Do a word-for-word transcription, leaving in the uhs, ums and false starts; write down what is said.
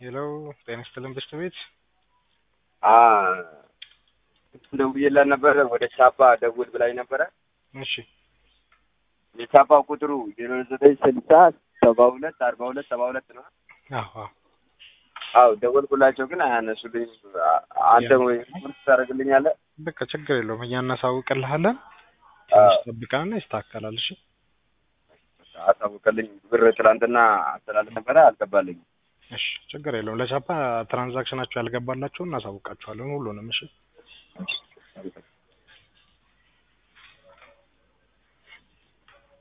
ሄሎ ጤና ይስጥልን ብስት ቤት አ ደውዬላት ነበረ ወደ ቻፓ ደውል ብላኝ ነበረ። እሺ የቻፓ ቁጥሩ ዜሮ ዘጠኝ ስልሳ ሰባ ሁለት አርባ ሁለት ሰባ ሁለት ነው። አዎ አዎ ደወልኩላቸው ግን አያነሱልኝ። አንተ ወይ ቁርጥ ታደርግልኛለህ? በቃ ችግር የለውም እኛ እናሳውቅልሃለን። ትንሽ ጠብቀንና ይስተካከላል። እሺ አሳውቅልኝ። ብር ትናንትና አስተላልፍ ነበረ አልገባልኝም። እሺ ችግር የለውም። ለቻፓ ትራንዛክሽናችሁ ያልገባላችሁ እናሳውቃችኋለን ሁሉንም። እሺ